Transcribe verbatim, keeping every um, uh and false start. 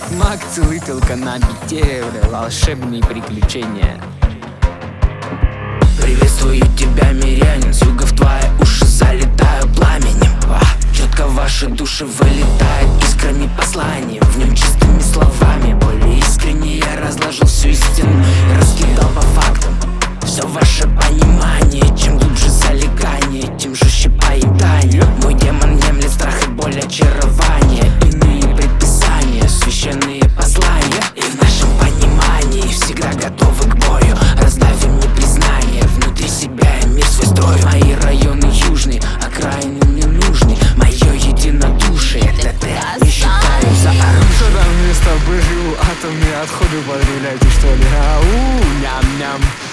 Мак целителька на бите, волшебные приключения. Приветствую тебя, мирянин, с юга в твои уши залетаю пламенем. Четко ваши души вылетает искрами посланием. В нем чистыми словами, более искренне я разложил всю истину и раскидал по фактам все ваше понимание. Чем глубже залегание, тем жестче поедание. Мой демон внемлет страх и боль, очарование, иные предписания, священные послания. И в нашем понимании всегда готовы к бою. Раздавим непризнание, внутри себя я мир свой строю. Мои районы южные, окраины мне нужны. Мое единодушие, это ты, не считаю за оружие. Что там вместо бы живу, атомные отходы потребляете, что ли? Ау, ням-ням.